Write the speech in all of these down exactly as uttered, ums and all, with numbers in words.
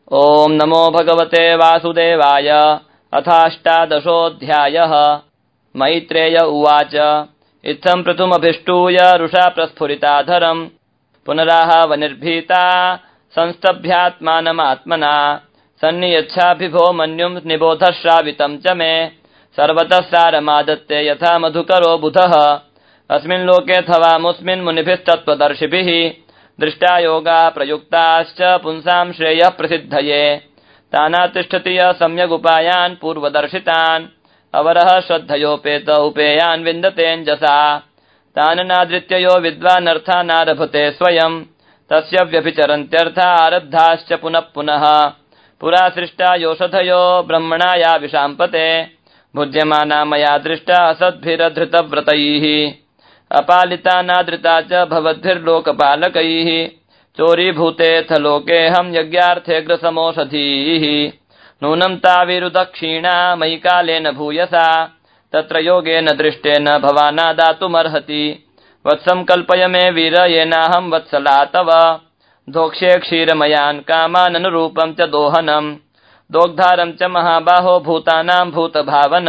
ओम नमो भगवते वासुदेवाय। अथाष्टादशोऽध्यायः। मैत्रेय उवाच इत्थं प्रथमभिष्टूय रुषा प्रस्फुरिताधरम् पुनराह वनिर्भीता संस्तभ्यात्मानमात्मना सन्नियच्छाभिभो मन्युं निबोधश्रावितं च मे सर्वतः सारमादत्ते यथा मधुकरो बुधः अस्मिन् लोकेऽथवा मुस्मिन् मुनिभिस्तत्त्वदर्शिभिः दृष्टा योगाः प्रयुक्ताश्च पुंसां श्रेयः प्रसिद्धये तानातिष्ठति य सम्यगुपायान् पूर्वदर्शितान् अवरः श्रद्धयोपेत उपेयान् विन्दतेऽञ्जसा तान् नादृत्य यो विद्वानर्थानारभते स्वयं तस्य व्यभिचरन्त्यर्था आरब्धाश्च पुनः पुनः पुरा सृष्टा योषधयो ब्रह्मणा या विशाम्पते भुज्यमाना मया दृष्टा असद्भिरधृतव्रतैः अपालिता नादृता च भवद्भिर्लोकपालकैः चोरीभूतेऽथ लोकेऽहं यज्ञार्थेऽग्रसमोषधीः नूनं ताविरुदक्षिणा मयि कालेन भूयसा तत्र योगेन दृष्टेन भवानादातुमर्हति वत्सं कल्पय मे वीर येनाहं वत्सला तव धोक्ष्ये क्षीरमयान् कामाननुरूपं च दोहनम् दोग्धारं च महाबाहो भूतानां भूतभावन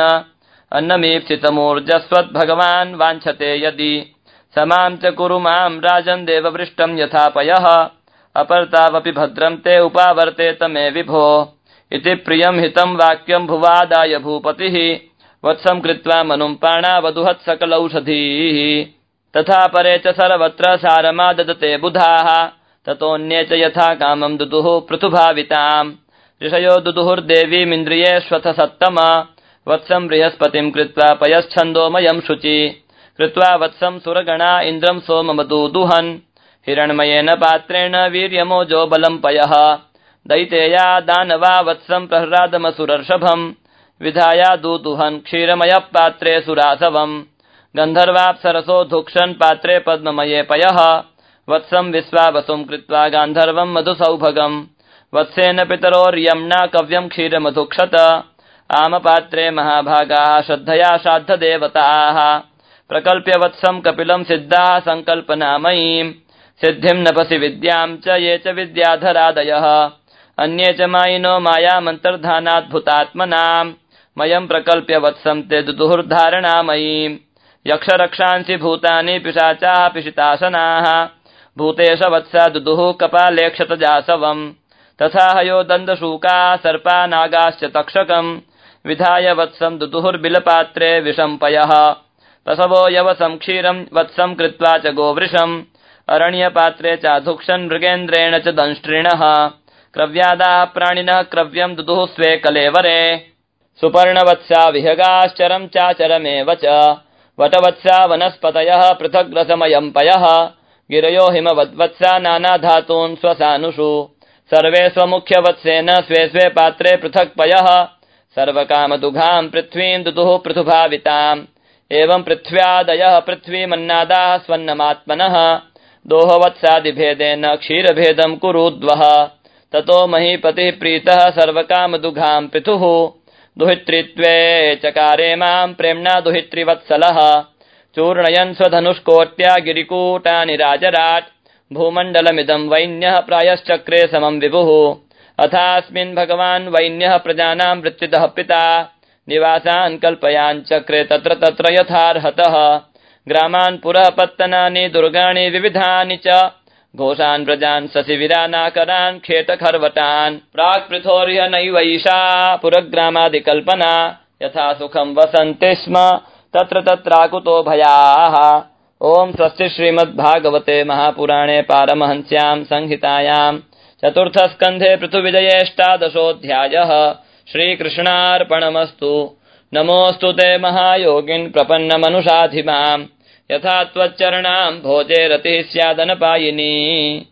अन्नमीप्सितमूर्जस्वद्भगवान् वाञ्छते यदि समां च कुरु मां राजन् देववृष्टं यथापयः अपरतावपि भद्रं ते उपावर्तेत मे विभो इति प्रियं हितं वाक्यं भुवादाय भूपतिः वत्सं कृत्वा मनुं पाणावदुहत् सकलौषधीः तथा परे च सर्वत्र सारमाददते बुधाः ततोऽन्ये च यथा कामं दुदुः पृथुभाविताम् ऋषयो दुदुहुर्देवीमिन्द्रियेष्वथ सत्तम वत्सं बृहस्पतिं कृत्वा पयश्छन्दोमयं शुचि कृत्वा वत्सं सुरगणा इन्द्रं सोममदूदुहन् हिरण्मयेन पात्रेण वीर्यमोजो बलं पयः दैतेया दानवा वत्सं प्रह्लादमसुरर्षभं विधाया दूदुहन् क्षीरमयः पात्रे सुरासवम् गन्धर्वाप्सरसो धुक्षन् पात्रे पद्ममये पयः वत्सं विश्वावसुं कृत्वा गान्धर्वं मधुसौभगम् वत्सेन पितरोर्यम्ना कव्यं क्षीरमधुक्षत आमपात्रे महाभागाः श्रद्धया श्राद्धदेवताः प्रकल्प्य वत्सं कपिलं सिद्धाः सङ्कल्पनामयीं सिद्धिं नभसि विद्यां च ये च विद्याधरादयः अन्ये च मायिनो मायामन्तर्धानाद्भुतात्मनां मयं प्रकल्प्य वत्सं ते दुदुहुर्धारणामयीं यक्षरक्षांसि भूतानि पिशाचाः पिशितासनाः भूतेश वत्सा दुदुः कपाले क्षतजासवम् तथा हयो दन्दशूकाः सर्पा नागाश्च तक्षकम् विधाय वत्सं दुदुहुर्बिलपात्रे विषम्पयः पशवो यवसं क्षीरं वत्सं कृत्वा च गोवृषम् अरण्यपात्रे चाधुक्षन् मृगेन्द्रेण च दंष्ट्रिणः क्रव्यादाः प्राणिनः क्रव्यं दुदुः स्वे कलेवरे सुपर्णवत्सा विहगाश्चरं चाचरमेव च वटवत्सा वनस्पतयः पृथग्रसमयं पयः गिरयो हिमवद्वत्सा नानाधातून् स्वसानुषु सर्वे स्वमुख्यवत्सेन स्वे स्वे पात्रे पृथक् पयः सर्वकामदुघां पृथ्वीं दुदुः पृथुभाविताम् एवं पृथ्व्यादयः पृथ्वीमन्नादाः स्वन्नमात्मनः दोहवत्सादिभेदेन क्षीरभेदं कुरुद्वः ततो महीपतिः प्रीतः सर्वकामदुघां पृथुः दुहित्रित्वे चकारे मां प्रेम्णा दुहित्रिवत्सलः चूर्णयन् स्वधनुष्कोट्या गिरिकूटानि राजराट् भूमण्डलमिदं वैन्यः प्रायश्चक्रे समं विभुः अथास्मिन् भगवान् वैन्यः प्रजानां वृत्तितः पिता निवासान् कल्पयाञ्चक्रे तत्र तत्र यथार्हतः ग्रामान् पुरः पत्तनानि दुर्गाणि विविधानि च घोषान् व्रजान् सशिविरानाकरान् खेटखर्वटान् प्राक् पृथोर्य नैवैषा पुरग्रामादिकल्पना यथा सुखं वसन्ति स्म तत्र तत्राकुतो भयाः। ओम स्वस्ति श्रीमद्भागवते महापुराणे पारमहंस्यां संहितायां चतुर्थस्कन्धे पृथुविजयेष्टादशोऽध्यायः। श्रीकृष्णार्पणमस्तु। नमोऽस्तु ते महायोगिन् प्रपन्नमनुषाधिमाम् यथा त्वच्चरणां भोजे रतिः स्यादनपायिनी।